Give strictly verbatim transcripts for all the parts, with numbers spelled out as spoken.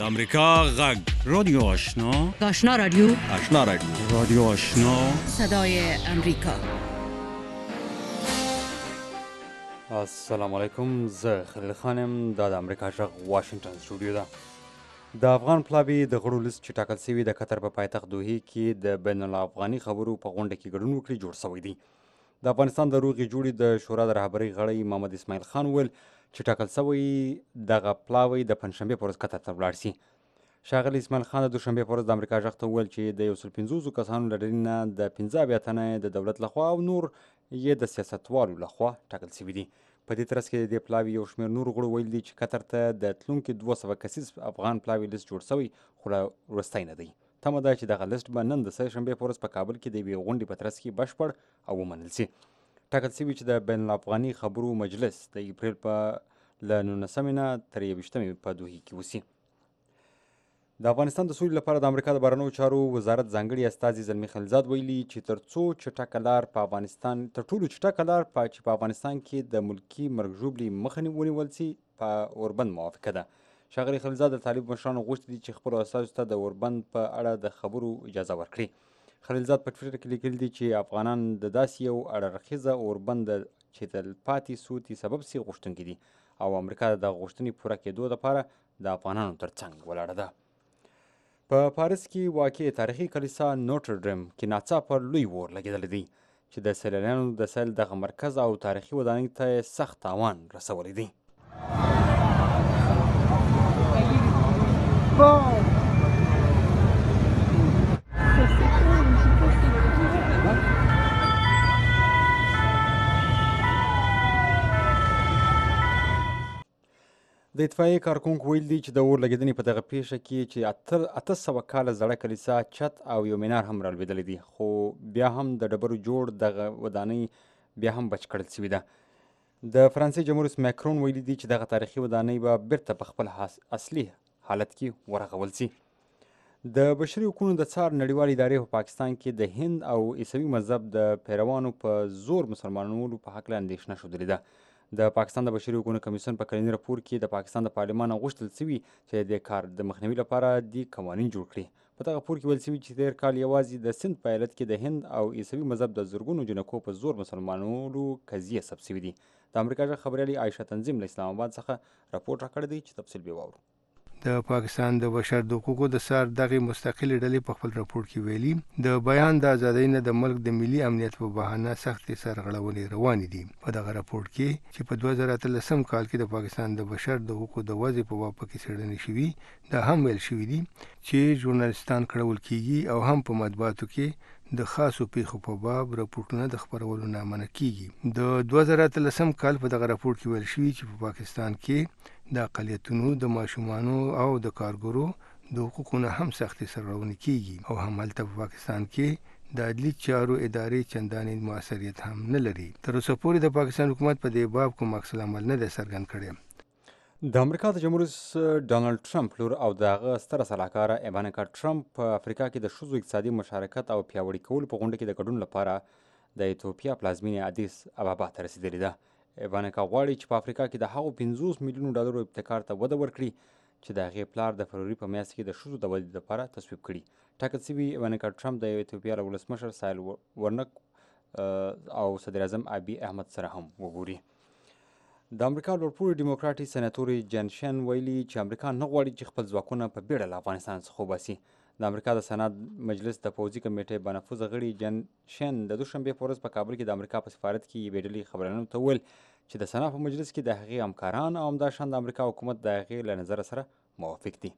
د امریکا غږ رادیو آشنا آشنا رادیو آشنا رادیو رادیو آشنا صدای امریکا. السلام علیکم، زه خلیل خانم. دا د امریکا غږ واشنگټن سټوډیو ده. د افغان پلاوي د غړو لیست چې ټاکل شوي د قطر په پایتخت دوحې کې د بین الافغاني خبرو په غونډه کې ګډون وکړي جوړ شوی دی. د افغانستان د روغې جوړې د شورا د رهبرۍ غړی محمد اسماعیل خان وویل چې ټاکل شوی دغه پلاوی د پنجشنبې په ورځ قطر ته ولاړ شي. ښاغلي اسماعیل خان د دوشنبې په ورځ د امریکا غږ ته وویل چې د یو سل پنځوسو کسانو له ډلې نه د پنځه اویا تنه د دولت لخوا او نور یې د سیاستوالو لخوا ټاکل شوي دي. په دې ترڅ کې د دې پلاوي یو شمېر نور غړو ویل دي چې قطر ته د تلونکي دوه سوه کسیز افغان پلاوي لیست جوړ شوی، خو لا وروستی نه دی. تمه ده چې دغه لیست به نن د سه شنبې په ورځ په کابل کې د یوې غونډې په ترڅ کې بشپړ او ومنل شي. ټاکل شوي چې د بین الافغاني خبرو مجلس د اپریل په له نولسمې نه تر یوویشتمې په دوحې کې وشي. د افغانستان د سولې لپاره د امریکا د بهرنیو چارو وزارت ځانګړي استازي زلمي خلیلزاد ویلي چې تر څو چټکه لار په افغانستان تر ټولو چټکه لار په چې په افغانستان کې د ملکي مرګ ژوبلې مخه ونیول شي په اوربند موافقه ده. ښاغلي خلیلزاد د طالب مشرانو غوښتي دي چې خپلو استازو ته د اوربند په اړه د خبرو اجازه ورکړي. خلیلزاد په ټویټر کې لیکلي دي چې افغانان د داسې یو اړخیزه اوربند چې تلپاتې سوتي سبب سي غوښتونکي دي او امریکا د دغه غوښتنې پوره کېدو لپاره د افغانانو تر څنګ ولاړه ده. په پاریس کې واقع تاریخي کلیسا نوټرډیم کې ناڅاپه لوی اور لګېدلی دی چې د سیلانیانو د سیل دغه مرکز او تاریخي ودانۍ ته سخت تاوان رسولی دی. د اطفایې کارکونکو ویل دي چې د اور لګېدنې په دغه پیښه کې چې اته سوه کاله زړه کلیسا چت او یو مینار هم رالوېدلی دی، خو بیا هم د ډبرو جوړ دغه ودانۍ بیا هم بچ کړل شوې ده. د فرانسې جمهور رئیس ماکرون ویلي دي چې دغه تاریخي ودانۍ به بیرته په خپل اصلي حالت کې ورغول شي. د بشري حقوقو د څار نړیوالې ادارې په پاکستان کې د هند او عیسوي مذهب د پیروانو په زور مسلمانولو په هکله اندېښنه ښودلې ده. د پاکستان د بشري حقوقو کمیسیون په کلني راپور کې د پاکستان د پارلمان غوښتل شوي چې د دې کار د مخنیوي لپاره دې قوانین جوړ کړي. په دغه راپور کې ویل شوي چې تېر کال یوازې د سند په ایالت کې د هند او عیسوي مذهب د زرګونو جنکو په زور مسلمانولو قضیې ثبت شوي دي. د امریکا غږ خبریالي عایشه تنظیم له اسلام آباد څخه راپور راکړی دی چې تفصیل به واورو. د پاکستان د بشر د حقوقو د سار دغه مستقلې ډلې په خپل راپور کې ویلي د بیان د ازادۍ نه د ملک د ملي امنیت په بهانه سختې سرغړونې روانې دي. په دغه راپور کې چې په دوه زره اتلسم کال کې د پاکستان د بشر د حقوقو د وضع په باب کې څېړنې شوي دا هم ویل شوي دي چې ژورنالستان کړول کیږي او هم په مطبوعاتو کې د خاصو پیښو په باب راپورټونه د خپرولو نه منع کیږي. د دوه زره اتلسم کال په دغه راپور کې ویل شوي چې په پاکستان کې د اقلیتونو د ماشومانو او د کارګرو د حقوقو نه هم سختې سرغړونې کیږي او همالته په پاکستان کې د عدلي چارو ادارې چندانې موثریت هم نه لري. تر اوسه پورې د پاکستان حکومت په دې باب کوم عکس العمل نه دی څرګند کړی. د امریکا د جمهور رئیس ډانلډ ټرمپ لور او د هغه ستره سلاکاره ایوانکا ټرمپ په افریقا کې د ښځو اقتصادي مشارکت او پیاوړي کولو په غونډه کې د ګډون لپاره د ایتوپیا پلازمینې ادیس ابابا ته رسېدلې ده. ایوانکا غواړي چې په افریقا کې د هغو پنځوس میلیونو ډالرو ابتکار ته وده ورکړي چې د هغې پلار د فروری په میاشت کې د ښځو د ودې لپاره تصویب کړي. ټاکل شوي ایوانکا ټرمپ د ایتوپیا له ولسمشر سایل ورنک او صدر اعظم ابي احمد سره هم وګوري. د امریکا لوړپوړي ډیموکراټي سناتوري جن شین ویلي چې امریکا نه غواړي چې خپل ځواکونه په بیړه له افغانستان څخه وباسي. د امریکا د سنات مجلس د پوځي کمیټې بنفوذه غړي جن شین د دوشنبې په ورځ په کابل کې د امریکا په سفارت کې یوې ډلې خبریالانو ته وویل چې د سنا په مجلس کې د هغې همکاران او همداشان د امریکا حکومت د هغې له نظره سره موافق دي.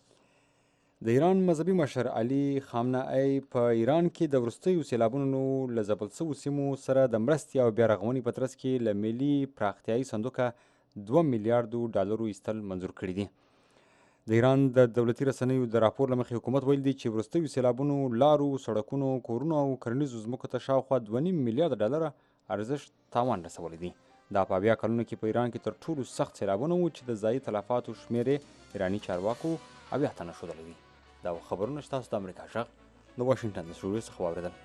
د ایران مذهبي مشر علي خامنه‌ای په ایران کې د وروستیو سیلابونو له ځپل شویو سیمو سره د مرستې او بیا رغونې په ترڅ کې له ملي پراختیایي صندوقه دوه میلیارډو ډالرو ایستل منظور کړي دي. د ایران د دولتي رسنیو د راپور له مخې حکومت ویل دي چې وروستیو سیلابونو لارو، سړکونو، کورونو او کرنیزو ځمکو ته شاوخوا دوه نیم میلیارده ډالره ارزښت تاوان رسولی دی. دا په اویا کلونو کې په ایران کې تر ټولو سخت سیلابونه وو چې د ځایي تلفاتو شمېر یې ایراني چارواکو اویا تنه ښودلی دی. دا خبرونه چې تاسو د امریکا غږ د واشنګټن د سټوډیو څخه واورېدل.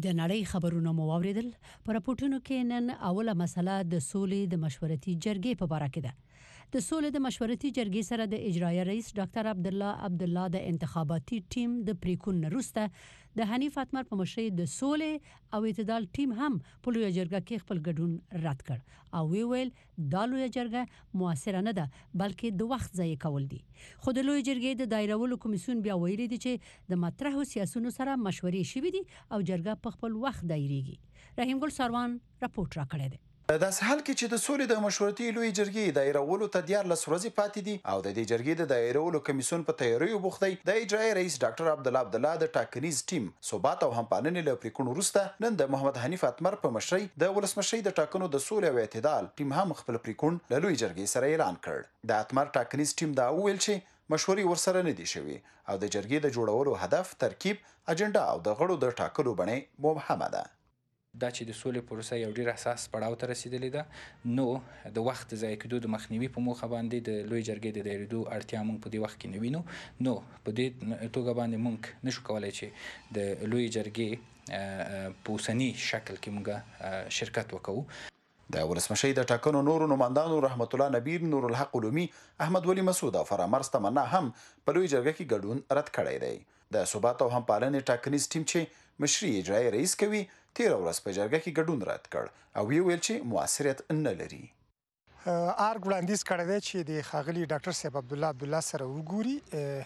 د نړۍ خبرونه مو واوریدل. په راپورټونو کې نن اوله مسله د سولې د مشورتي جرګې په اړه ده. د سولې د مشورتي جرګې سره د اجرایي رئیس ډاکټر عبدالله عبدالله د انتخاباتي ټیم د پریکون وروسته د حنیف اتمر په مشرۍ د سولې او اعتدال ټیم هم په لویه جرګه کې خپل ګډون رد کړ او وی ویل دا لویه جرګه موثره نه ده بلکې د وخت ضایع کول دي. خو د لویه جرګې د دایرولو کمیسیون بیا ویلي دي چې د مطرحو سیاسونو سره مشورې شوې دي او جرګه په خپل وخت دایریږي. رحیم ګل ساروان راپورټ راکړی دی. داس حال کې چې د سولې د مشورتي لوی جرګې دایرولو ته دیارلس ورځې پاتې دي او د دې جرګې د دایرولو کمیسیون په تیاریو بوخت دی. د اجرایي رئیس ډاکټر عبدالله عبدالله د ټاکنیز ټیم ثبات او همپالنې له پریکون وروسته نن د محمد حنیف اتمر په مشرۍ د ولسمشۍ د ټاکنو د سولې او اعتدال ټیم هم خپل پریکون له لوی جرګې سره اعلان کړ. د اتمر ټاکنیز ټیم دا ویل چې مشورې ورسره نه دي شوي او د جرګې د جوړولو هدف، ترکیب، اجنډا او د غړو د ټاکلو بڼې مبهمه ده. دا چې د سولې پروسه یو ډیر اساس پړاو ته رسیدلې ده، نو د وخت ضایع کېدو د مخنیوي په موخه باندې د لوی جرګې د دایریدو اړتیا موږ په دې وخت کې نه وینو. نو په دې توګه باندې موږ نشو کولای چې د لوی جرګې په اوسني شکل کې موږ شرکت وکړو. د ولسمشۍ د ټاکنو نورو نمائندانو رحمت الله نبیر، نور الحق علومي، احمد ولی مسعود او فرامرز تمنا هم په لوی جرګه کې ګډون رد کړی دی. د ثبات او همپالنې ټاکنیز ټیم چې مشري اجرایي رئیس کوي تیر ورځ په جرګه کې ګډون رد کړ او ویل چې موثریت نه لري. ارګ وړاندیز کړی دی چې د ښاغلي ډاکټر صاحب عبدالله عبدالله سره وګوري.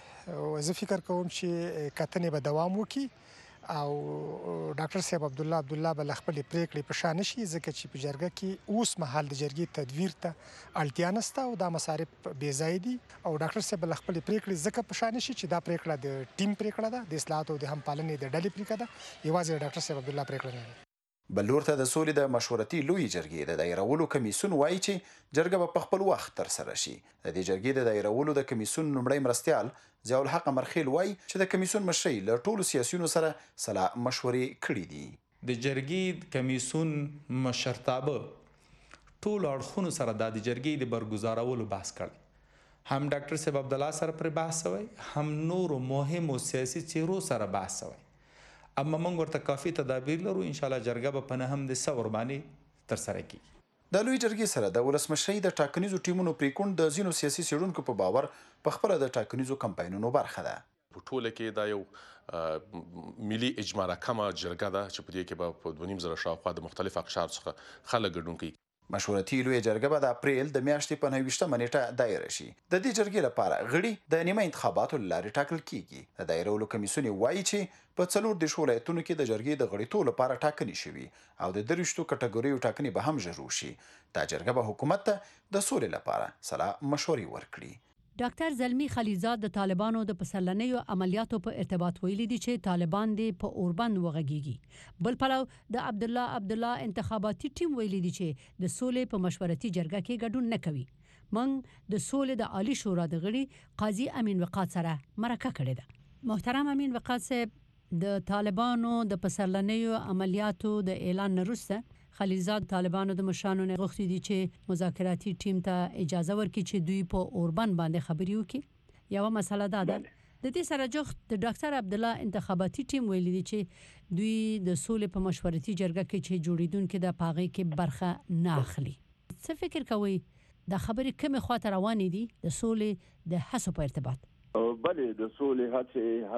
زه فکر کوم چې کتنې به دوام وکړي او ډاکټر صاحب عبدالله عبدالله به له خپلې پرېکړې په شا نه شي، ځکه چې په جرګه کې اوس مهال د جرګې تدویر ته اړتیا نشته او دا مصارف بې ځایه دي او ډاکټر صاحب به له خپلې پرېکړې ځکه په شا نه شي چې دا پرېکړه د ټیم پرېکړه ده، د اصلاحاتو او د همپالنې د ډلې پرېکړه ده، یوازې د ډاکټر صاحب عبدالله پرېکړه نه ده. بل لور ته د سولې د مشورتي لوی جرګې د دایرولو کمیسیون وایي چې جرګه به په خپل وخت ترسره شي. د دې جرګې د دایرولو د کمیسیون لومړی مرستیال ضیاء الحق مرخیل وایي چې د کمیسیون مشرۍ له ټولو سیاسیونو سره سلا مشورې کړي دي. د جرګې کمیسیون مشرتابه ټولو اړخونو سره د جرګې د برګزارولو بحث کړی. هم ډاکټر صاحب عبدالله سره پر بحث شوی، هم نورو مهمو سیاسي څیرو سره بحث شوی. اما موږ ورته کافي تدابیر لرو. ان شاء الله جرګه به په نهم د سور باندې ترسره کیږي. د لوی جرګې سره د ولسمشۍ د ټاکنیزو ټیمونو پریکون د ځینو سیاسي څیړونکو په باور په خپله د ټاکنیزو کمپاینونو برخه ده. په ټوله کې دا یو ملي اجماع راکمه جرګه ده چې په دې کې به په دوه نیم زره شاوخوا د مختلف اقشارو څخه خلک ګډون کوي. مشورتي لوی جرګه به د اپریل د میاشتې په نهه ویشتمه نیټه دایره شي. د دې جرګې لپاره غړي د نیمه انتخاباتو له لارې ټاکل کیږي. د دایرولو کمیسیون وایي چې په څلور دېرش ولایتونو کې د جرګې د غړیتوب لپاره ټاکنې شوي او د درویشتو کټګوریو ټاکنې به هم ژر وشي. دا جرګه به حکومت ته د سولې لپاره سلا مشورې ورکړي. ډاکټر زلمی خلیزاد د طالبانو د پسرلنیو عملیاتو په ارتباط ویلي دي چې طالبان دې په اوربند وغږیږي. بل پلو د عبدالله عبدالله انتخاباتي ټیم ویلي دي چې د سولې په مشورتي جرګه کې ګډون نه کوي. موږ د سولې د عالی شورا د غړي قاضي امین وقاص سره مرکه کړې ده. محترم امین وقاص صاحب، د طالبانو د پسرلنیو عملیاتو د اعلان وروسته خلیزاد طالبانو د مشرانو نه غوښتي دي چې مذاکراتي ټیم ته اجازه ورکړي چې دوی په اوربند باندې خبرې وکړي. یو مسله دا ده د دې سره جوخت د ډاکټر عبدالله انتخاباتي ټیم ویلي دي چې دوی د سولې په مشورتي جرګه کې چې جوړیدونکو د پاغي کې برخه نه اخلي. څه فکر کوي د خبرې کومه خواته روانې دي د سولې د هڅو په ارتباط؟ بلې د سولې هڅې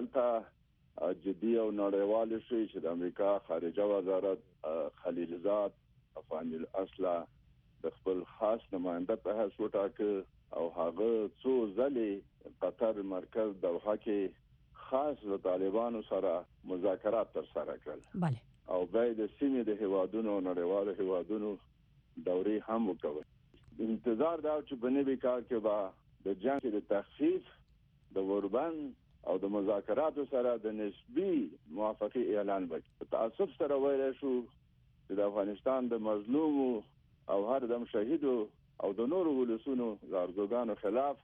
هلته جدي او نړیوال شي چې د امریکا خارجه وزارت خلیلزاد افغان الاصله د خپل خاص نماینده په حیث وټاکه او هغه څو ځلې قطر مرکز دوحه کې خاص د طالبانو سره مذاکرات ترسره کړل. بله او بیا د سیمې د هیوادونو نړیوالو هیوادونو دورې هم وکړل. انتظار دا چې په نوي کال کې به د جنګ د تخفیف د اوربند او د مذاکراتو سره د نسبی موافقه اعلان وکړي. تاسف سره ویل شو چې د افغانستان د مظلوم او هر دم شهیدو او د نورو ولسونو د ارزوګانو خلاف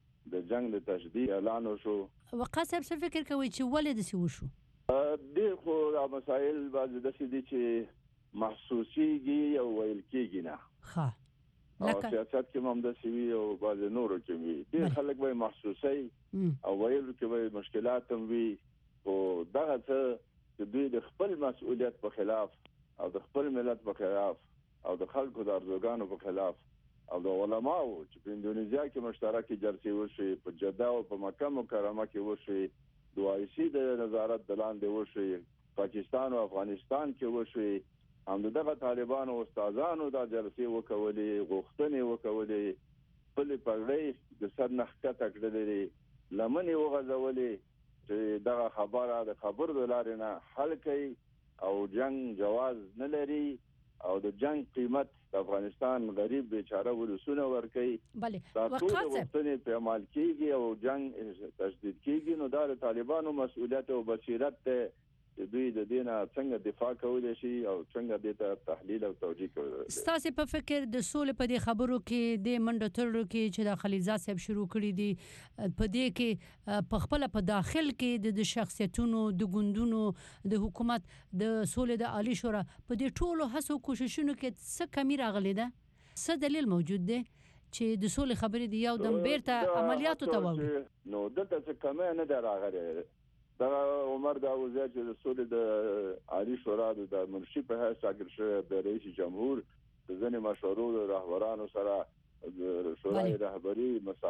د جنگ د تشدید اعلان وشو. وقاص صاحب څه فکر کوي چې ولې داسې وشو؟ ډېر خو دا مسایل بعضې داسې دي چې محسوسیږي او ویل کېږي نه. ښه او سیاست کې هم داسې وي او بعضې نورو کې وي. ډېر خلک به یې محسوسوي او ویلو کې به مشکلات هم وي. خو دغه څه چې دوی د خپل مسؤلیت په خلاف او د خپل ملت په خلاف او د خلکو د ارزوګانو په خلاف او د علماو چې په اندونیزیا کې مشترکې جلسې وشي، په جده او په مکه مکرمه کې وشي، د وایسي د نظارت د لاندې وشي، پاکستان او افغانستان کې وشي، هم دغه طالبانو استادانو دا جلسې وکولې، غوښتنې وکولې، خپل پګړۍ د سر نه ښکته کړلې، لمنې وغځولې چې دغه خبره د خبرو د لارې نه حل کوي او جنگ جواز نه لري او د جنگ قیمت د افغانستان غریب بیچاره ولسونه ورکوي. دا ټول غوښتنې په عمل کېږي او جنگ تشدید کېږي، نو دا د طالبانو مسؤلیت او بصیرت دی چې دوی د دې نه څنګه دفاع کولی شي او څنګه دې ته تحلیل او توجیه کولی شي. ستاسې په فکر د سولې په دې خبرو کې د منډه تړلو کې چې د خلیلزاد صاحب شروع کړي دي، په دې کې په خپله په داخل کې د شخصیتونو د ګوندونو د حکومت د سولې د عالی شورا په دې ټولو هڅو کوششونو کې څه کمی راغلی ده؟ څه دلیل موجود دی چې د سولې خبرې د یو دم بیرته عملیاتو ته واوړي؟ نو دلته څه کمی نه ده راغلی. دا عمر داوودزی چې د سولې د عالی شورا د منشي په حیث ټاکل شوی د رئیس جمهور د ځینې مشورو د رهبرانو سره د شورای رهبري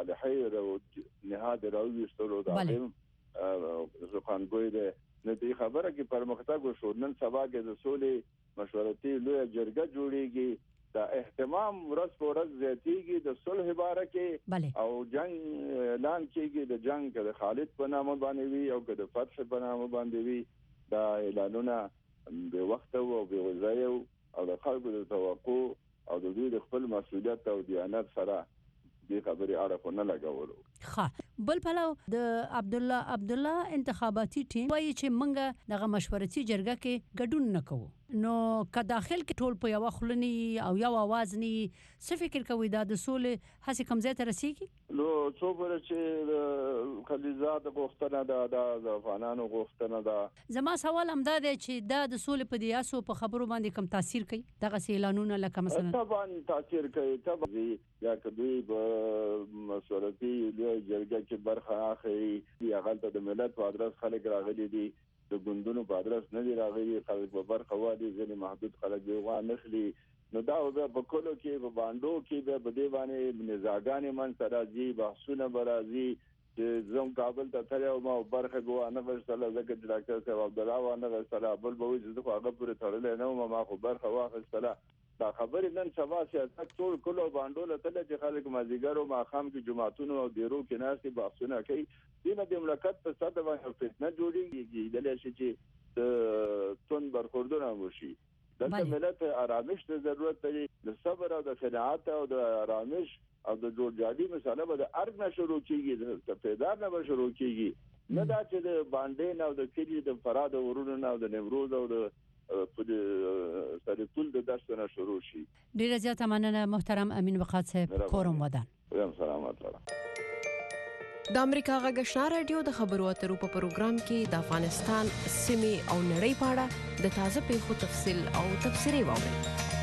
مصالحې نهاد راویستلو د عالم زخانګوی د نتیجه خبره کې پرمختګ وشو. نن سبا کې د سولې مشورتي لویه جرګه جوړیږي، دا اهتمام ورځ په ورځ زیاتیږي د صلح باره کې او جنگ اعلان کېږي، د جنگ که د خالد په نامه باندې وي او که د فتح په نامه باندې وي، دا اعلانونه بې وخته او بې وضعه او د خلکو د توقع او د دوی د خپل مسؤلیت او دیانت سره دې خبرې اړه خو نه لګولو. ښه، بل پلو د عبدالله عبدالله انتخاباتي ټیم وایي چې موږ دغه مشورتي جرګه کې ګډون نه کوو، نو که داخل کې ټول په یوه خوله نه او یو اواز نه څه فکر کوئ دا د سولې هسې کوم ځای ته رسیږي؟ نو څو پورې چې د خلیلزاد غوښتنه ده، دا د افغانانو غوښتنه ده. زما سوال همدا دی چې دا د سولې په دې هڅو په خبرو باندې کوم تاثیر کوي؟ دغسې اعلانونه لکه مثلا طبعا تاثیر کوي، طبعا یا که دوی په مشورتي لویه جرګه کې برخه اخلي، هغلته د ملت په ادرس خلک راغلي دي، د ګوندونو په ادرس نه دي راغلي، خلک په برخه والي، ځینې محدود خلک به غوا نه اخلي، نو دا به په کلو کې په بانډو کې به په دې باندې نزاګانې منځته راځي، بحثونه به راځي چې زه کابل ته تللی وم او برخه به وانه غوښتله ځکه چې ډاکټر صاحب عبدالله وانه غوښتله، بل به وایي چې زه خو هغه پورې تړلی نه وم ما خو برخه واخیستله. دا خبرې نن سبا سیاست ټول کلو بانډو له تله چې خلک مازدیګر او ماښام کې جوماتونو او دیرو کې ناستې بحثونه کوي، دې نه د مملکت په سطح باندې فتنه جوړېږي، کېدلی شي چې د توند برخوردونه وشي. دلته ملت آرامش ته ضرورت لري، د صبر او د قناعت او د آرامش او د جوړجاړي مسله به د ارګ نه شروع کېږي، د پیدار نه به شروع کېږي، نه دا چې د باندې نه او د کلي د فراد او ورونو نه او د نیمروز او د سره ټول د درس نه شروع شي. ډیره زیاته مننه محترم امین وقاص صاحب، کورم ودان. سلامات لرم. د امریکا غږ آشنا رادیو د خبرو اترو په پروګرام کې د افغانستان سیمې او نړۍ په اړه د تازه پیښو تفصیل او تبصرې واورئ.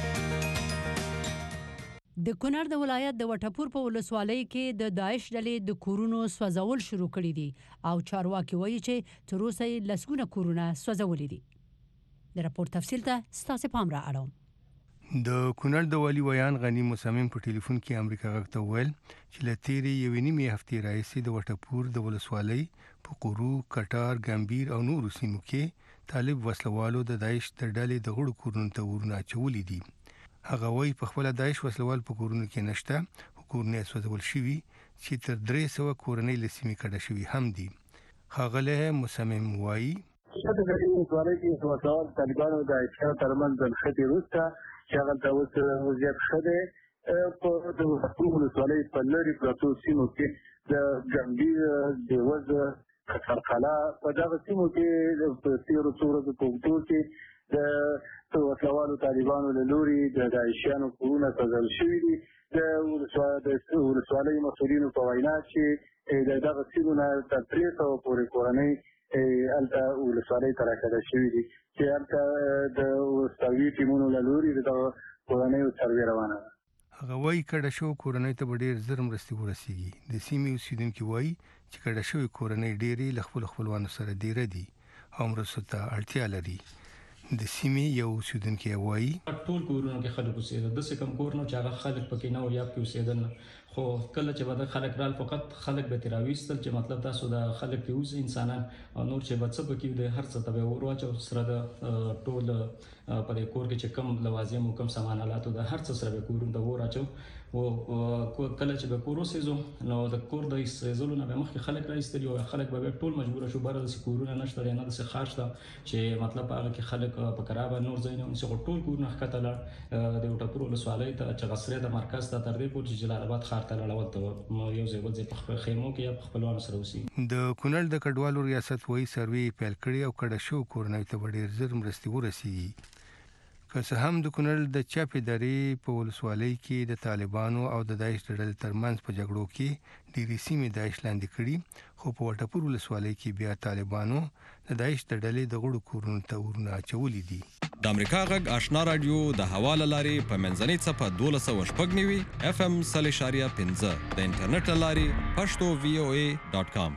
د کونړ د ولایت د وټپور په ولسوالۍ کې د داعش ډلې د کورونو سوځول شروع کړي دي او چارواکي وایي چې تر اوسه یې لسګونه کورونه سوځولي دي. د راپور تفصیل ته ستاسو پام را اړوم. د کونړ د والي ویان غنی مصمم په ټلیفون کې امریکا غږ ته وویل چې له تیرې یوې نیمې هفتې راهیسې د وټپور د ولسوالۍ په قورو، کټار، ګمبیر او نورو سیمو کې طالب وسلوالو د داعش د ډلې د غړو کورونو ته ورونه اچولي دي. هغه وایي په خپله داعش وسلوال په کورونو کې نشته، کورونه یې سوځول شوي چې تر درې سوه کورنۍ له سیمې کډه شوي هم دي. ښاغلی مصمم وایي د دې ولسوالۍ کې سوځول طالبانو د عسکرو ترمنځ د نښتې وروسته چې هغلته اوس وضعیت ښه دی. په د وټپور ولسوالۍ په لرې پرتو سیمو کې د ګمبیر، دیوز، کټارقلا په دغه سیمو کې په تېرو څو ورځو په اوږدو کې د وسلوالو طالبانو له لوري د داعشیانو کورونه سوځول شوي دي. د ولسوالۍ مسؤلینو په وینا چې د دغه سیمو نه تر درې سوه پورې کورنۍ هلته ولسوالۍ ته راکډه شوي دي چې هلته د وسلوي ټیمونو له لوري د دغه کورنیو سروې روانه ده. هغه وایي کډه شوو کورنۍ ته به ډېر ژر مرستې ورسیږي. د سیمې اوسیدونکي وایي چې کډه شوې کورنۍ ډېرې له خپلو خپلوانو سره دیره دي او مرستو ته اړتیا لري. د سیمې یو اوسیدونکی وایي ټول کورونو کې خلک اوسېدل، داسې کوم کور نه چې هغه خلک پکې نه و یا پکې اوسېدل نه، خو کله چې به د خلک رال فقط خلک به ترې راویستل چې مطلب تاسو د خلک پکې اوسئ انسانان او نور چې به څه پکې د هر څه ته به ور واچو سره د ټول په دې کور کې چې کم لوازم او کم سامان آلاتو د هر څه سره به کورونه ته ور واچو او کله چې به کور وسېزو نو د کور د سېزلو نه به مخکې خلک راایستل او خلک به ټول مجبور شو بره د کورونه نشته نه د ښار شته چې مطلب هغه کې خلک په کرابه نور ځای نه چې ټول کورونه ښکته لاړ د وټپور ولسوالۍ ته چې غسرې د مرکز ته تر دې پورې چې جلال آباد ښار ته لاړول ته یو ځای بل ځای په خپل خیمو کې یا په خپلوانو سره اوسي. د کونړ د کډوالو ریاست وایي سروې پیل کړی او کډه شو کورنۍ ته ډېر زر مرستې ورسیږي. که څه هم د کونړ د چاپې درې په ولسوالۍ کې د طالبانو او د داعش د ډلې ترمنځ په جګړو کې ډېرې سیمې داعش لاندې کړي، خو په وټپور ولسوالۍ کې بیا طالبانو د داعش د ډلې د غړو کورونو ته ورونه اچولي دي. د امریکا غږ آشنا رادیو د هوا له لارې په منځنۍ څپه دولس سوه شپږ نوي اف ام سل اشاریه پنځه د انټرنیټ له لارې پښتو وی او ای ډاټ کام.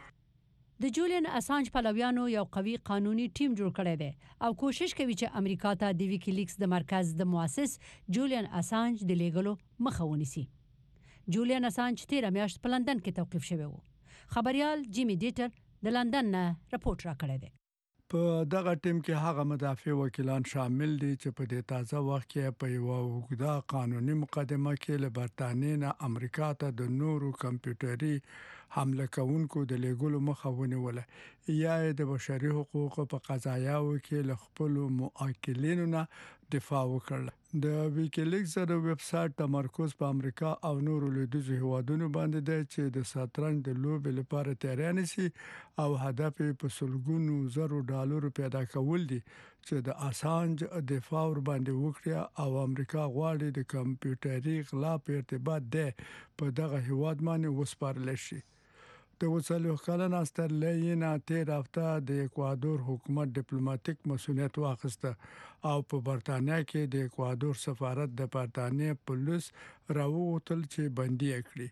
د جولیان اسانج پلویانو یو قوي قانوني ټیم جوړ کړی دی او کوشش کوي چې امریکا ته د ویکیلیکس د مرکز د مؤسس جولیان اسانج د لیږلو مخه ونیسي. جولیان اسانج تیره میاشت په لندن کې توقیف شوی و. خبريال جیمی ډیټر د لندن نه راپورټ راکړی دی. په دغه ټیم کې هغه مدافع وکیلان شامل دي چې په دې تازه وخت کې په یو اوږده قانوني مقدمه کې له برتانیې نه امریکا ته د نورو کمپیوټري حمله کوونکو د لیږلو مخه ونیوله یا د بشري حقوقو په قضایاو کې له خپلو موکلینو نه دفاع وکړل. د ویکیلیکس د ویب سایټ تمرکز په امریکا او نورو لویدیځو هیوادونو باندې دی چې د شطرنج د لوبې لپاره تیاری نیسي او هدف یې په سلګونو زرو ډالرو پیدا کول دي چې د اسانج دفاع ور باندې وکړي او امریکا غواړي د کمپیوټري غلا په ارتباط ده په دغه هیواد باندې وسپارل شي. د وڅلو کلن استرالیا تیر هفته د اکوادور حکومت ډیپلوماټیک مسؤلیت واخیسته او په برتانیا کې د اکوادور سفارت د برتانیا پولیس راووتل چې بندي کړي.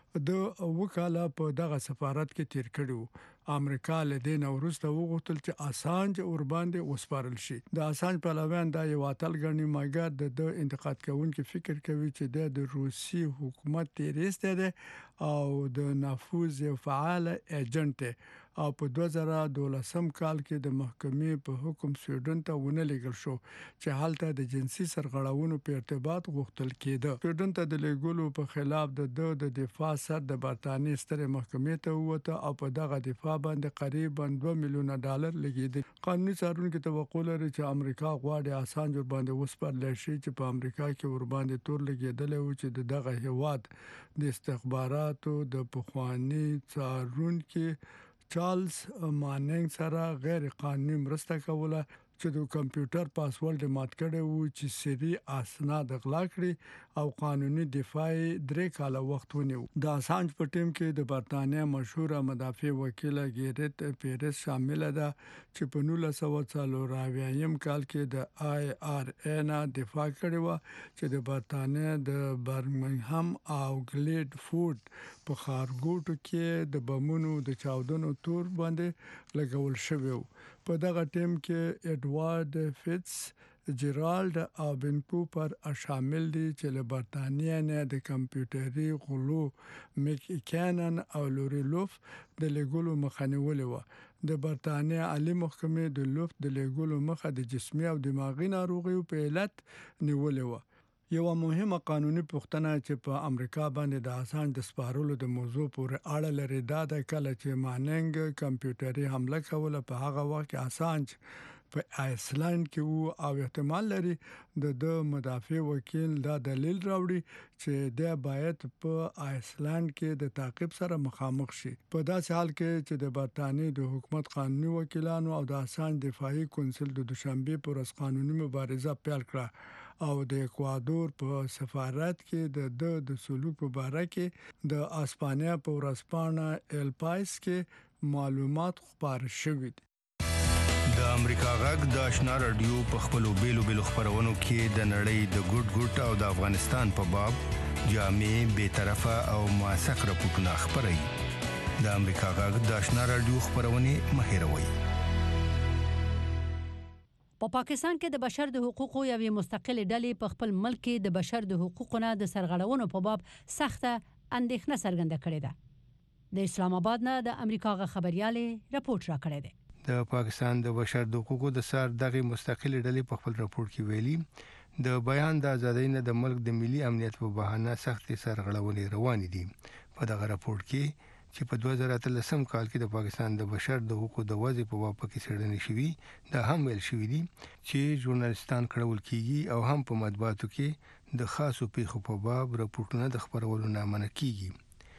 د وکاله په دغه سفارت کې تیر کړو. امریکا له دې نه وروسته وغوښتل چې اسانج ور باندې وسپارل شي. د اسانج پلویان دا یو اتل غني مګر د د انتقاد کوونکو فکر کوي چې د روسي حکومت تیریست دی او د نفوذ یو فعال ایجنټ او په دوه زره دولسم کال کې د محکمې په حکم سویډن ته ونه لیږل شو چې هلته د جنسي سرغړونو په ارتباط غوښتل کېده. سویډن ته د لیږلو په خلاف د د دفاع سر د برتانیې سترې محکمې ته ووته او په دغه دفاع باندې قریبا دوه میلیونه ډالر لګیدل. قانوني څارونکو توقع لري چې امریکا غواړي اسانج ور باندې وسپارل شي چې په امریکا کې ور باندې تور لګیدل او چې دغه هیواد د استخباراتو د پخوانی څارونکو چارلز مانینګ سره غیر قانوني مرسته کوله چې د کمپیوټر پاسورډ مات کړي وو چې سری اسناد غلا کړي او قانوني دفاع درې کاله وخت ونیو. د اسانج په ټیم کې د برتانیا مشهور مدافع وکیل ګیرت پیرس شامل ده چې په نولس سوه څلور اویایم کال کې د آی آر ای نه دفاع کړي و چې د برتانیا د برمنګهم او ګلیډ فورد په خارګوټو کې د بمونو د چاودنو تور باندې لګول شوی و. په دغه ټیم کې ایډوارد فیټس جیرالد او بن کوپر شامل دي چې له برتانیا نه د کمپیوټري غلو میکانن او لوري لوف د لیګولو مخنیول و. د برتانیا عالی محکمې د لوف د لیګولو مخه د جسمي او دماغي ناروغیو په علت نیولې و. یو مهمه قانوني پوښتنه چې په امریکا باندې د اسانج د سپارلو د موضوع پورې اړه لري دا د کله چې مانینګ کمپیوټري حمله کوله په هغه وخت کې اسانج په آیسلند کې وو او احتمال لري د د مدافع وکیل دا دلیل راوړي چې د باید په آیسلند کې د تعقیب سره مخامخ شي. په داسې حال کې چې د برتانیې د حکومت قانوني وکیلانو او د اسانج دفاعي کونسل د دوشنبه پر ورځ قانوني مبارزه پیل کړه او د اکوادور په سفارت کې د د د سلوک په اړه کې د اسپانیا په ورځپاڼه ایل پایس کې معلومات خبر شوي دي. د امریکا غږ د آشنا رادیو په خپلو بیلو بیلو خبرونو کې د نړۍ د ګډ ګډ او د افغانستان په باب جامع به طرفه او موثق راپورټونه خبري. د امریکا غږ د آشنا رادیو خبرونه مهیروي. په پا پاکستان کې د بشر د حقوقو یوې مستقلې ډلې په خپل ملک کې د بشر د حقوقو نه د سرغړونو په باب سخته اندېښنه څرګنده کړې ده. د اسلام آباد نه د امریکا غ خبريالې راپورټ را کړی دی. د پاکستان د بشر د حقوقو د سار دغه مستقلې ډلې په خپل راپورټ کې ویلي د بیان د ازادۍ نه د ملک د ملي امنیت په بهانه سختې سرغړونې روان دي. په دغه راپورټ کې چې په دوه زره اتلسم کال کې د پاکستان د بشر د حقوقو د وضع په باب کې څېړنې شوې دا هم ویل شوې دي چې ژورنالستان کړول کیږي او هم په مطبوعاتو کې د خاصو پیښو په باب راپورټونه د خبرولو نه منع کیږي.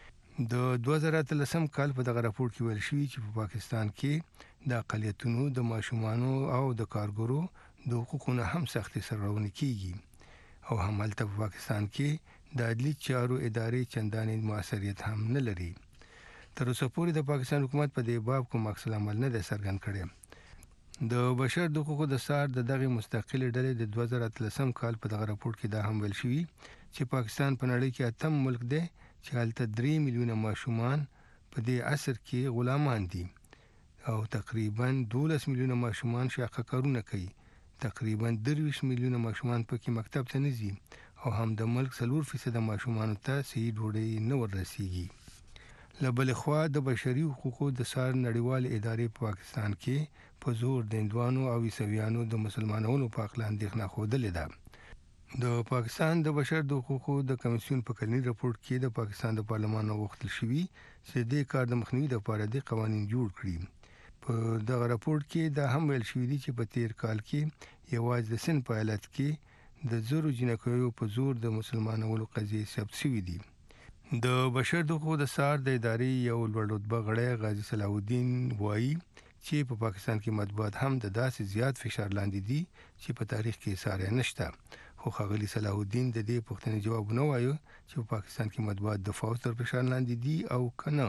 د دوه زره اتلسم کال په دغه راپورټ کې ویل شوې چې په پاکستان کې د اقلیتونو د ماشومانو او د کارګرو د حقوقو نه هم سختې سرغړونې کیږي او همالته په پاکستان کې د عدلي چارو ادارې چندانې موثریت هم نه لري. تر اوسه پورې د پاکستان حکومت په دې باب کوم عکس العمل نه دی څرګند کړی. د بشر د حقوقو د سار د دغه مستقلې ډلې د دوه زره اتلسم کال په دغه راپورټ کې دا هم ویل شوی چې پاکستان په نړۍ کې اتم ملک دی چې هلته درې میلیونه ماشومان په دې عصر کې غلامان دي او تقریبا دولس میلیونه ماشومان شاقه کارونه کوي. تقریبا درویشت میلیونه ماشومان پکې مکتب ته نه ځي او هم د ملک څلور فیصده ماشومانو ته صحیح ډوډۍ نه وررسیږي. لبل خوا د بشري حقوقو د سار نړیوال ادارې په پاکستان کې په زور د هندوانو او عیسویانو د مسلمانانو په اړه اندېښنه خوده ده. د پاکستان د بشر د حقوقو د کمیسیون په کلنی راپورټ کې د پاکستان د پارلمان غوښتل شوی چې د کار د مخنیوي لپاره د قوانين جوړ کړي. په دغه راپورټ کې دا هم ویل شوی دی چې په تیر کال کې یوازې د سن په ایالت کې د زورو جنکیو په زور د مسلمانانو قضیې ثبت شوې دي. د بشر د حقوقو د سار د ادارې یو لوړ رتبه غړی غازی صلاح الدین وایي چې په پاکستان کې مطبوعات هم د داسې زیات فشار لاندې دي چې په تاریخ کې ساره نشته. خو ښاغلي صلاح الدین د دې پوښتنې جواب نه وایي چې په پاکستان کې مطبوعات د فوج تر فشار لاندې دي او کنه.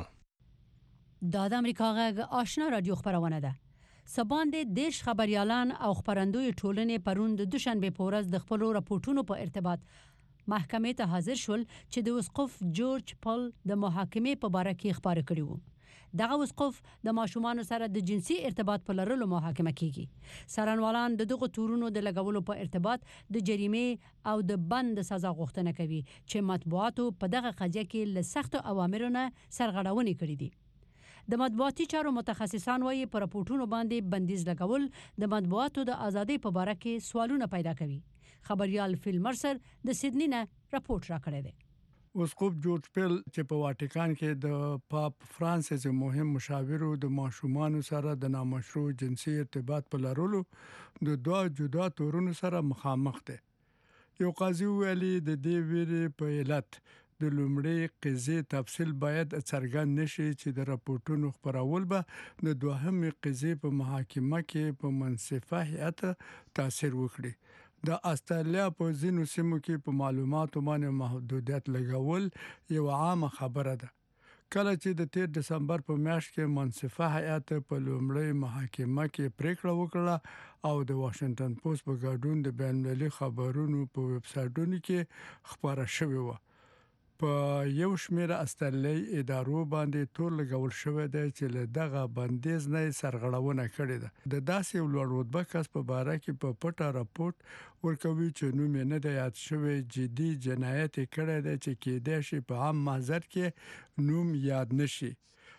دا د امریکا غږ آشنا رادیو خبرونه ده. سباندې دیش خبريالان او خبرندوی ټولنې پرون د دوشنبه په ورځ د خپل راپورټونو په ارتباط محکمې ته حاضر شول چې د وسقف جورج پل د محاکمې په باره کې خبرې کړې وو. دغه وسقف د ماشومان سره د جنسي ارتباط په لرلو محاکمه کیږي. سرانوالان د دغه تورونو د لګولو په ارتباط د جریمه او د بند سزا غوښتنه کوي چې مطبوعاتو په دغه قضیه کې له سخت اوامرونو سرغړونې کړې دي. د مطبوعاتي چارو متخصصان وايي په راپورټونو باندې بندیز لګول د مطبوعاتو د ازادۍ په باره کې سوالونه پیدا کوي. خبريال فیل مرسر د سیدنی نه راپورټ را کړی دی. وسقف جورج پیل چې په واټیکان کې د پاپ فرانسیس مهم مشاور د ماشومان سره د نامشروع جنسي ارتباط په لرلو د دوه جدا تورونو سره مخامخ دي. یو قاضي ویلي د دې ویری په علت د لومړی قضیې تفصیل باید څرګند نشي چې د راپورټونو خبرول به د دوهمې قضیې په محاکمه کې په منصفه هیئت تاثیر وکړي. د استرالیا په ځینو سیمو کې په معلوماتو باندې محدودیت لګول یو عامه خبره ده. کله چې د تیر دسمبر په میاشت کې منصفه هیئت په لومړی محاکمه کې پریکړه وکړه او د واشنگټن پوسټ په ګډون د بین المللي خبرونو په ویب سایټونو کې خبره شوې و. په یو شمېر استرالیایي ادارو باندې تور لګول شوی دی چې له دغه بندیز نه سرغړونه کړې ده. د داسې یو لوړ رتبه کس په باره کې په پټه راپورټ ورکوي چې نوم یې نه دی یاد شوی جدي جنایت کړی دی چې کېدای شي په عام محضر کې نوم یاد نشي.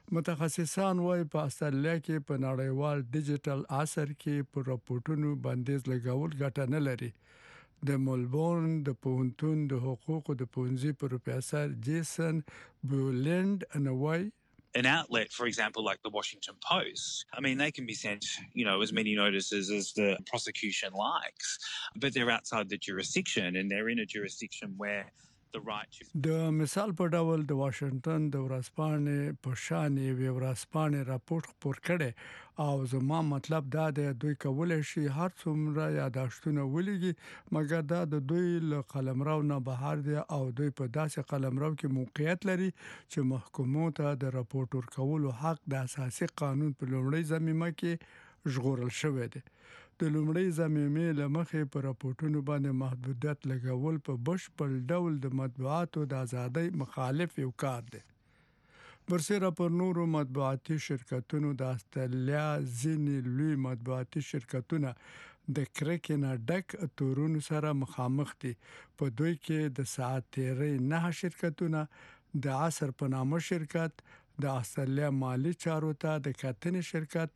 متخصصان وايي په استرالیا کې په نړیوال ډیجیټل عصر کې په راپورټونو بندیز لګول ګټه نه لري. د ملبورن د پوهنتون د حقوقو د پوهنځي پروفیسور جیسن بولند انوای an outlet, for example, like the Washington Post, I mean, they can be sent, you know, as many notices as the prosecution likes, but they're outside the jurisdiction and they're in a jurisdiction where د مثال په ډول د واشنگټن د ورځپاڼې په شان یې ورځپاڼې راپورټ خپور کړي او زما مطلب دا دی دوی کولای شي هر څومره یاداشتونه ولګي مګر دا د دوی له قلمرو نه بهر دی او دوی په داسې قلمرو کې موقعیت لري چې محکمو ته د راپورټ ورکولو حق د اساسي قانون په لومړی ضمیمه کې ژغورل شوی دی. د لومړی ضمیمې لمخې په راپورټونو باندې محدودیت لګول په بشپړ ډول د مطبوعاتو د ازادۍ مخالف یو کار دی. برسره پر نورو مطبوعاتي شرکتونو د استرالیا ځینې لوی مطبوعاتي شرکتونه د کرکې نه ډک تورونو سره مخامخ دي. په دوی کې د ساعت تیرۍ نه شرکتونه، د عصر په نامه شرکت، د استرالیا مالی چارو ته د کتنې شرکت،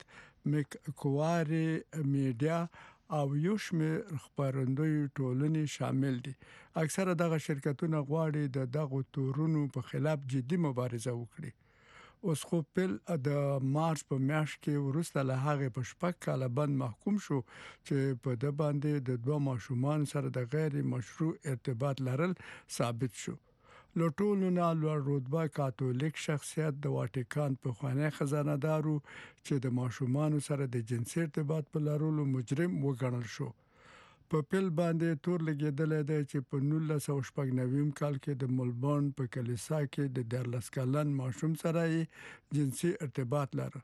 مکواري میډیا او یو شمېر خبرندوی ټولنې شامل دي. اکثره دغه شرکتونه غواړي د دغه تورونو په خلاف جدي مبارزه وکړي. اوس خو پل د مارچ په میاشت کې وروسته له هغه په شپږ کاله بند محکوم شو چې په د باندې د دوه ماشومان سره د غیر مشروع ارتباط لرل ثابت شو. له ټولو نه لوړ رتبه کاتولیک شخصیت د واټیکان په خوانی خزانه دارو چې د ماشومان سره د جنسي ارتباط په لرلو مجرم وګڼل شو. په پل باندې تور لګیدل دی چې په نولس سوه شپږ نوي کال کې د ملبورن په کلیسا کې د دیارلس کلن ماشوم سره جنسي ارتباط لرل.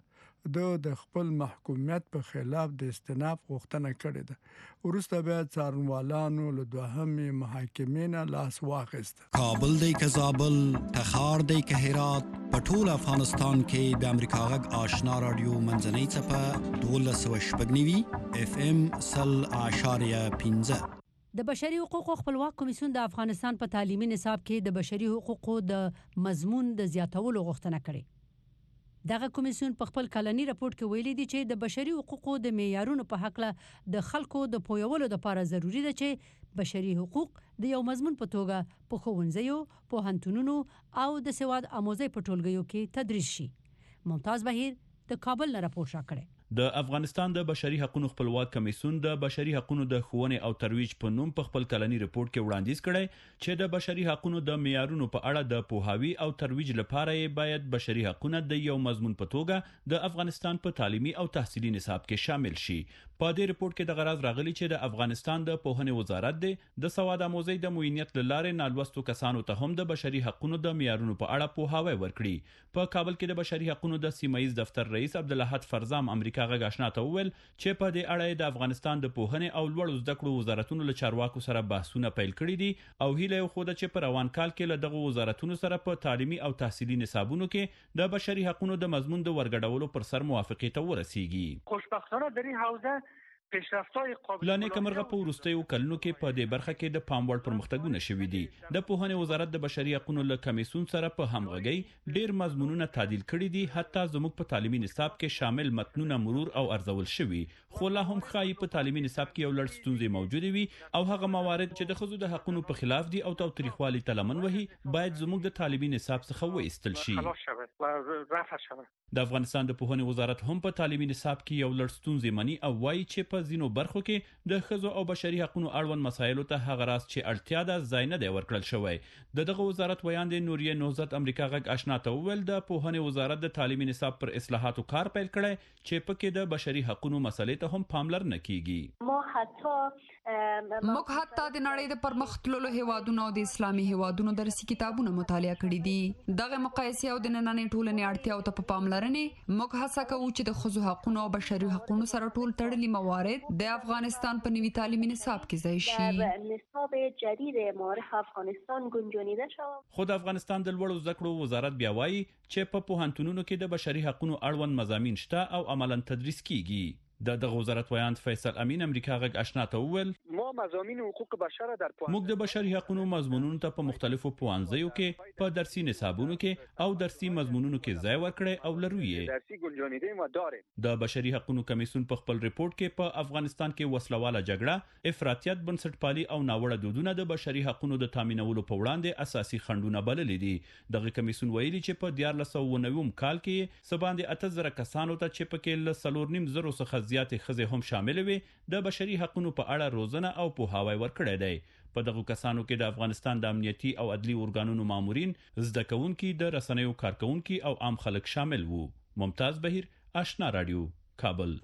د خپل محکومیت په خلاف د استئناف غوښتنه کړې ده. وروسته بیا څارنوالانو له دوهمې محاکمې نه لاس واخیست. کابل دی که زابل، تخار دی که هرات، په ټول افغانستان کې د امریکا غږ آشنا رادیو منځنۍ څپه دولس سوه شپږ نوي اف ام سل اعشاریه پنځه. د بشري حقوقو خپلواک کمیسیون د افغانستان په تعلیمي نصاب کې د بشري حقوقو د مضمون د زیاتولو غوښتنه کړې. دغه کمیسیون په خپل کلنی راپورټ کې ویلي دی چې د بشري حقوقو د معیارونو په حق له د خلکو د پویولو لپاره ضروری ده چې بشري حقوق د یو مضمون په توګه په ښوونځیو، پوهنتونونو او د سواد آموزۍ په ټولګیو کې تدریس شي. ممتاز بهیر د کابل نه راپور شاکړي. د افغانستان د بشري حقوقو خپلواک کمیسیون د بشري حقوقو د ښوونې او ترویج په نوم په خپل کلنی ریپورت کې وړاندیز کړی چې د بشري حقوقو د معیارونو په اړه د پوهاوی او ترویج لپاره یې باید بشري حقوق د یو مضمون په توګه د افغانستان په تعلیمي او تحصیلي نصاب کې شامل شي. په دې ریپورت کې د غرض راغلی چې د افغانستان د پوهنې وزارت د سواد آموزۍ د معینیت لاره نالوستو کسانو ته هم د بشري حقوقو د معیارونو په اړه پوهاوی ورکړي. په کابل کې د بشري حقوقو د سیمایي دفتر رئیس عبدالاحد فرزام امریکا غږ آشنا ته وویل چې په دې اړه د افغانستان د پوهنې او لوړو زده کړو وزارتونو له چارواکو سره بحثونه پیل کړي دي او هیله یې وښوده چې په روان کال کې له دغو وزارتونو سره په تعلیمي او تحصیلي نصابونو کې د بشري حقوقو د مضمون د ورګډولو پر سر موافقې ته ورسیږي. خوشبختانه در این حوزه لانې کمرغه په وروستیو کلونو کې په دې برخه کې د پام وړ پرمختګونه شوي دي. د پوهنې وزارت د بشري حقوقو له کمیسیون سره په همغږۍ ډیر مضمونونه تعدیل کړي دي. حتی زموږ په تعلیمي نصاب کې شامل متنونه مرور او ارزول شوي، خو لا هم ښایي په تعلیمي نصاب کې یو لړ ستونزې موجودې وي او هغه موارد چې د ښځو د حقوقو په خلاف دي او تاوتریخوالي ته لمن وهي باید زموږ د تعلیمي نصاب څخه وایستل شي. د افغانستان د پوهنې وزارت هم په تعلیمي نصاب کې یو لړ ستونزې مني او وایي چې په ځینو برخو کې د ښځو او بشري حقوقو اړوند مسایلو ته هغه راز چې اړتیا ده ځای نه دی ورکړل شوی. د دغه وزارت ویاند نوریه نوزت امریکا غږ آشنا ته وویل د پوهنې وزارت د تعلیمي نصاب پر اصلاحاتو کار پیل کړی چې پکې د بشري حقوقو مسلې ته هم پاملرنه کیږي. ما حتی موږ حتی د نړۍ د پرمختللو هیوادونو او د اسلامي هیوادونو درسي کتابونه مطالعه کړي دي. دغه مقایسې او د نننۍ ټولنې اړتیاو ته په پاملرنې موږ هڅه کوو چې د ښځو حقوقو او بشري حقوقو سره ټول تړلي موارد د افغانستان په نوي تعلیمي نصاب کې ځای شي. در نصاب جدید معرف افغانستان گنجانیده شود. خود افغانستان د لوړو زده کړو وزارت بیا وایي چې په پوهنتونونو کې د بشري حقوقو اړوند مضامین شته او عملاً تدریس کیږي. د دغه وزارت ویاند فیصل امین امریکا غږ آشنا ته وویل ما مضامین حقوق بشر در پوهنتون موږ د بشري حقوقو مضمونونو ته په مختلفو پوهنځیو کې په درسي نصابونو کې او درسي مضمونونو کې ځای ورکړی او لرو یې درسي گنجانیده ما داریم. د بشري حقوقو کمیسیون په خپل ریپورت کې په افغانستان کې وسلواله جګړه، افراطیت، بنسټپالي او ناوړه دودونه د بشري حقوقو د تامینولو په وړاندې اساسي خنډونه بللي دي. دغه کمیسیون ویلي چې په دیارلس سوه نوي کال کې څه باندې اته زره کسانو ته چې پکې له څلور نیم زرو څخه زیاتې ښځې هم شامل وي د بشري حقوقو په اړه روزنه او پوهاوی ورکړی دی. په دغه کسانو کې د افغانستان د امنیتي او عدلي ارګانونو مامورین، زده کوونکي، د رسنیو کارکونکي او عام خلک شامل وو. ممتاز بهیر، آشنا رادیو، کابل.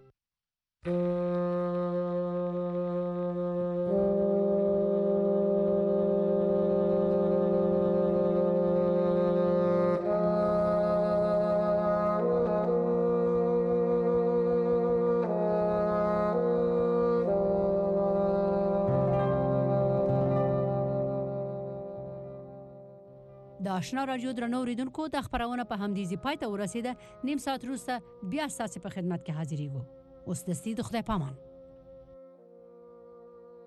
د آشنا رادیو درنو اوریدونکو د خبرونه په همدې پای ته ورسیده. نیم ساعت وروسته بیا ستاسو په خدمت کې حاضرېږو. اوس دستي د خدای پامان.